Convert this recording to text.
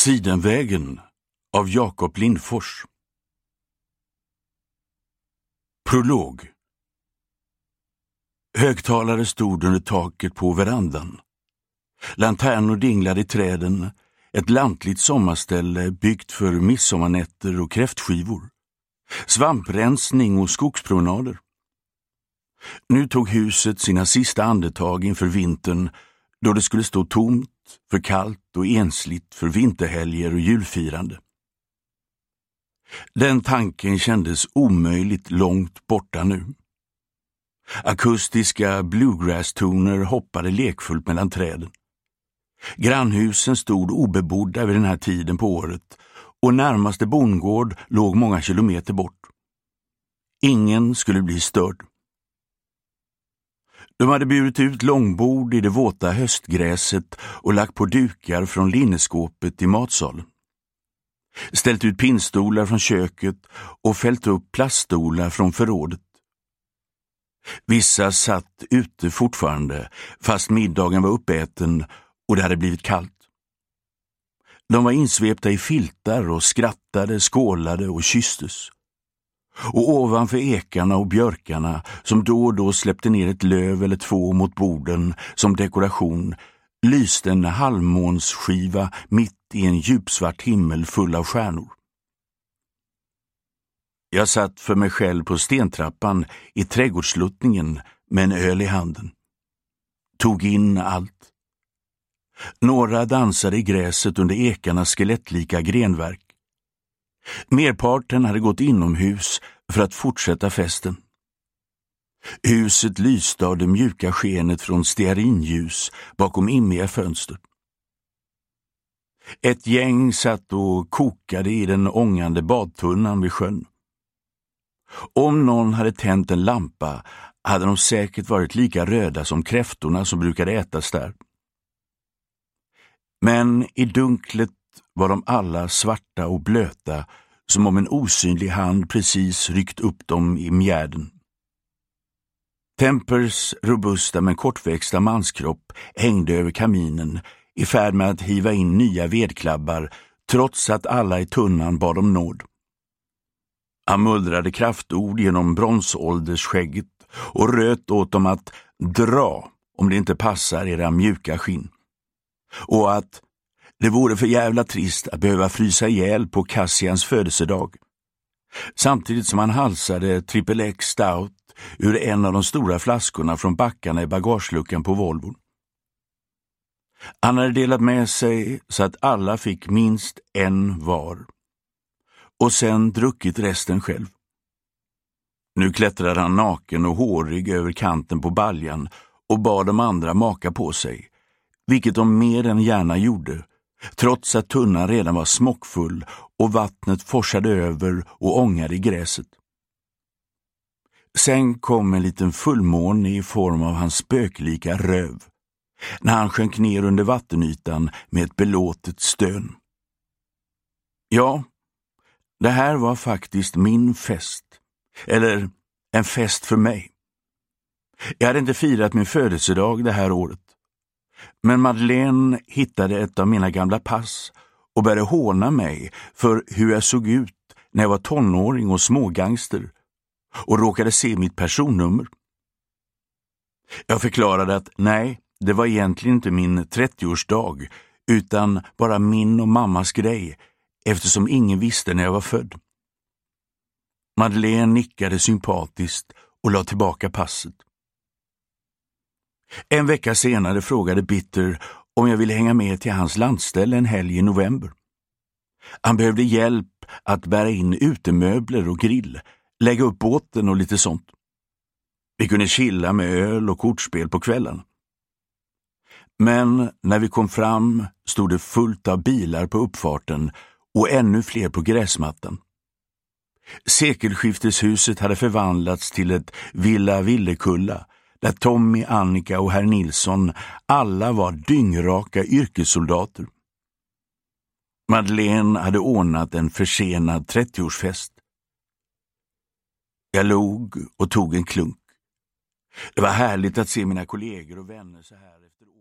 Sidenvägen av Jakob Lindfors. Prolog. Högtalare stod under taket på verandan. Lanternor dinglade i träden, ett lantligt sommarställe byggt för midsommarnätter och kräftskivor. Svamprensning och skogspromenader. Nu tog huset sina sista andetag inför vintern, då det skulle stå tomt, för kallt och ensligt för vinterhelger och julfirande. Den tanken kändes omöjligt långt borta nu. Akustiska bluegrass-toner hoppade lekfullt mellan träden. Grannhusen stod obebodda vid den här tiden på året och närmaste bondgård låg många kilometer bort. Ingen skulle bli störd. De hade burit ut långbord i det våta höstgräset och lagt på dukar från linneskåpet i matsalen. Ställt ut pinnstolar från köket och fällt upp plaststolar från förrådet. Vissa satt ute fortfarande, fast middagen var uppäten och det hade blivit kallt. De var insvepta i filtar och skrattade, skålade och kysstes. Och ovanför ekarna och björkarna, som då och då släppte ner ett löv eller två mot borden som dekoration, lyste en halvmånsskiva mitt i en djupsvart himmel full av stjärnor. Jag satt för mig själv på stentrappan i trädgårdsluttningen med en öl i handen. Tog in allt. Några dansade i gräset under ekarnas skelettlika grenverk. Merparten hade gått inomhus för att fortsätta festen. Huset lyste av det mjuka skenet från stearinljus bakom immiga fönster. Ett gäng satt och kokade i den ångande badtunnan vid sjön. Om någon hade tänt en lampa hade de säkert varit lika röda som kräftorna som brukade ätas där. Men i dunklet var de alla svarta och blöta, som om en osynlig hand precis ryckt upp dem i mjärden. Tempers robusta men kortväxta manskropp hängde över kaminen i färd med att hiva in nya vedklabbar, trots att alla i tunnan bad om nåd. Han mullrade kraftord genom bronsåldersskägget och röt åt dem att dra om det inte passar era mjuka skinn. Och att det vore för jävla trist att behöva frysa ihjäl på Cassians födelsedag. Samtidigt som han halsade Triple X Stout ur en av de stora flaskorna från backarna i bagageluckan på Volvo. Han hade delat med sig så att alla fick minst en var. Och sen druckit resten själv. Nu klättrade han naken och hårig över kanten på baljan och bad de andra maka på sig, vilket de mer än gärna gjorde, trots att tunnan redan var smockfull och vattnet forsade över och ångade i gräset. Sen kom en liten fullmåne i form av hans spöklika röv, när han sjönk ner under vattenytan med ett belåtet stön. Ja, det här var faktiskt min fest, eller en fest för mig. Jag hade inte firat min födelsedag det här året. Men Madeleine hittade ett av mina gamla pass och började håna mig för hur jag såg ut när jag var tonåring och smågangster och råkade se mitt personnummer. Jag förklarade att nej, det var egentligen inte min 30-årsdag utan bara min och mammas grej, eftersom ingen visste när jag var född. Madeleine nickade sympatiskt och la tillbaka passet. En vecka senare frågade Bitter om jag ville hänga med till hans landställe en helg i november. Han behövde hjälp att bära in utemöbler och grill, lägga upp båten och lite sånt. Vi kunde chilla med öl och kortspel på kvällen. Men när vi kom fram stod det fullt av bilar på uppfarten och ännu fler på gräsmattan. Sekelskifteshuset hade förvandlats till ett Villa Villekulla, där Tommy, Annika och herr Nilsson alla var dyngraka yrkessoldater. Madeleine hade ordnat en försenad 30-årsfest. Jag log och tog en klunk. Det var härligt att se mina kollegor och vänner så här efter år.